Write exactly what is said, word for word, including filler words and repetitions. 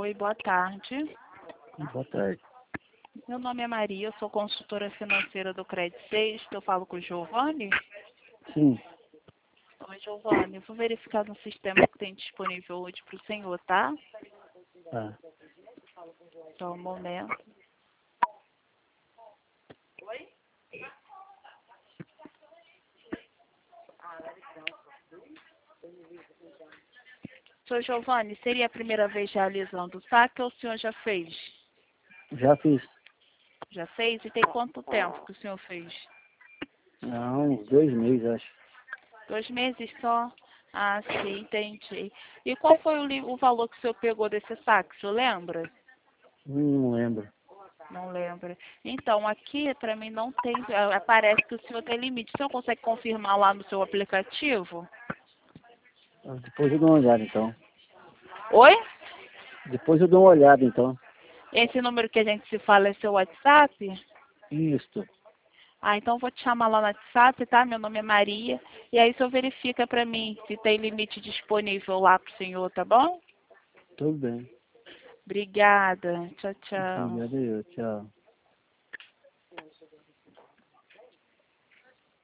Oi, boa tarde. Boa tarde. Meu nome é Maria, eu sou consultora financeira do Credit seis. Eu falo com o Giovanni. Sim. Oi, Giovanni. Eu vou verificar no sistema que tem disponível hoje para o senhor, tá? Tá. Só um momento. Senhor Giovanni, seria a primeira vez realizando o saque ou o senhor já fez? Já fiz. Já fez? E tem quanto tempo que o senhor fez? Há uns dois meses, acho. Dois meses só? Ah, sim, entendi. E qual foi o, li- o valor que o senhor pegou desse saque? O senhor lembra? Não lembro. Não lembra. Então, aqui para mim não tem, ah, aparece que o senhor tem limite. O senhor consegue confirmar lá no seu aplicativo? Ah, Depois eu dou uma olhada, então. Oi? Depois eu dou uma olhada, então. Esse número que a gente se fala é seu WhatsApp? Isso. Ah, então eu vou te chamar lá no WhatsApp, tá? Meu nome é Maria. E aí o senhor verifica para mim se tem limite disponível lá pro senhor, tá bom? Tudo bem. Obrigada. Tchau, tchau. Obrigado, eu. Tchau.